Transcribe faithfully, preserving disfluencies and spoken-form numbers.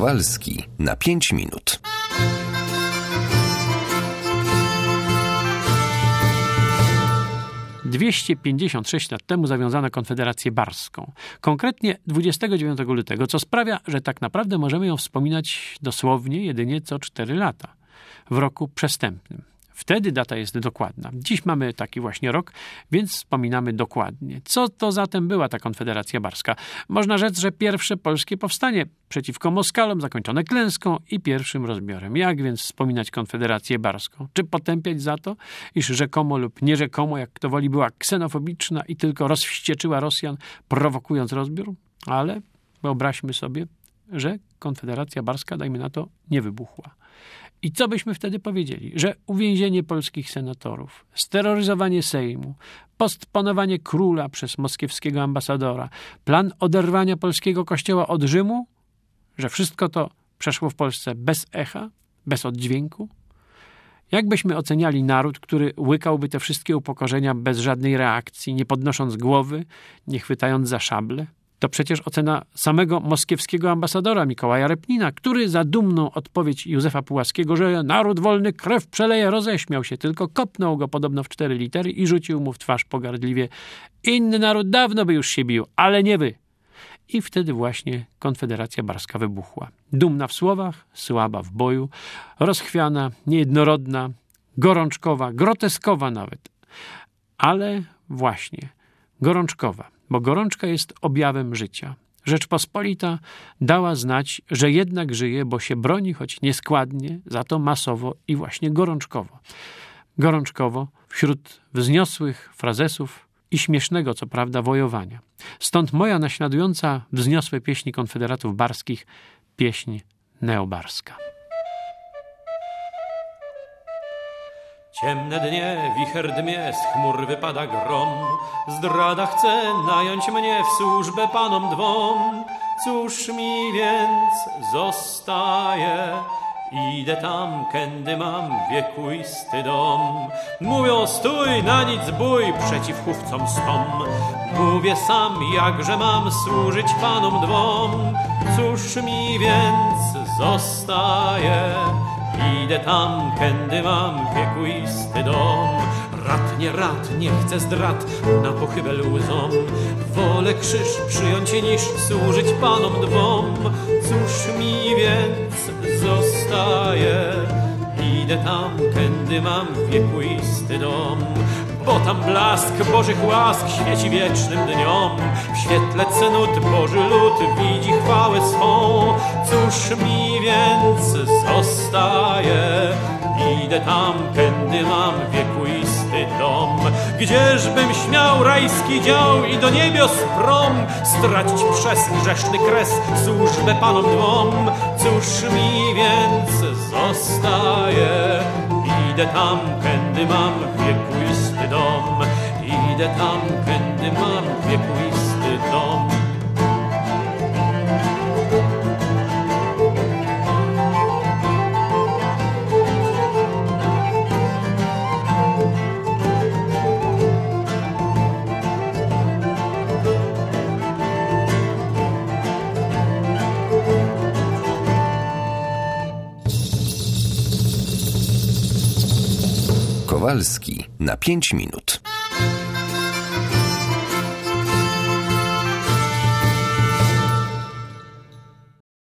Kowalski na pięć minut. dwieście pięćdziesiąt sześć lat temu zawiązano Konfederację Barską. Konkretnie dwudziestego dziewiątego lutego, co sprawia, że tak naprawdę możemy ją wspominać dosłownie jedynie co cztery lata, w roku przestępnym. Wtedy data jest dokładna. Dziś mamy taki właśnie rok, więc wspominamy dokładnie. Co to zatem była ta Konfederacja Barska? Można rzec, że pierwsze polskie powstanie przeciwko Moskalom zakończone klęską i pierwszym rozbiorem. Jak więc wspominać Konfederację Barską? Czy potępiać za to, iż rzekomo lub nierzekomo, jak kto woli, była ksenofobiczna i tylko rozwścieczyła Rosjan, prowokując rozbiór? Ale wyobraźmy sobie, że Konfederacja Barska, dajmy na to, nie wybuchła. I co byśmy wtedy powiedzieli? Że uwięzienie polskich senatorów, steroryzowanie Sejmu, postponowanie króla przez moskiewskiego ambasadora, plan oderwania polskiego kościoła od Rzymu, że wszystko to przeszło w Polsce bez echa, bez oddźwięku? Jak byśmy oceniali naród, który łykałby te wszystkie upokorzenia bez żadnej reakcji, nie podnosząc głowy, nie chwytając za szable? To przecież ocena samego moskiewskiego ambasadora Mikołaja Repnina, który za dumną odpowiedź Józefa Pułaskiego, że naród wolny krew przeleje, roześmiał się, tylko kopnął go podobno w cztery litery i rzucił mu w twarz pogardliwie: inny naród dawno by już się bił, ale nie wy. I wtedy właśnie Konfederacja Barska wybuchła. Dumna w słowach, słaba w boju, rozchwiana, niejednorodna, gorączkowa, groteskowa nawet. Ale właśnie gorączkowa. Bo gorączka jest objawem życia. Rzeczpospolita dała znać, że jednak żyje, bo się broni, choć nieskładnie, za to masowo i właśnie gorączkowo. Gorączkowo wśród wzniosłych frazesów i śmiesznego, co prawda, wojowania. Stąd moja naśladująca wzniosłe pieśni konfederatów barskich pieśń neobarska. Ciemne dnie, wicher dmie, z chmur wypada grom. Zdrada chce nająć mnie w służbę panom dwom. Cóż mi więc zostaje? Idę tam, kędy mam wiekuisty dom. Mówią stój, na nic bój, przeciw chówcom stom. Mówię sam, jakże mam służyć panom dwom. Cóż mi więc zostaje? Idę tam, kędy mam wiekuisty dom. Rat, nie rat, nie chcę zdrad na pochybę łzom. Wolę krzyż przyjąć niż służyć panom dwom. Cóż mi więc zostaje? Idę tam, kędy mam wiekuisty dom. Bo tam blask Bożych łask świeci wiecznym dniom. W świetle cnót Boży lud widzi chwałę swą. Cóż mi więc zostaje? Idę tam, kędy mam wiekuisty dom. Gdzieżbym śmiał rajski dział i do niebios prom stracić przez grzeszny kres służbę panom dwom. Cóż mi więc zostaje? Idę tam, kędy mam wiekuisty dom. Idę tam, kędy mam wiekuisty dom. Kowalski na pięć minut.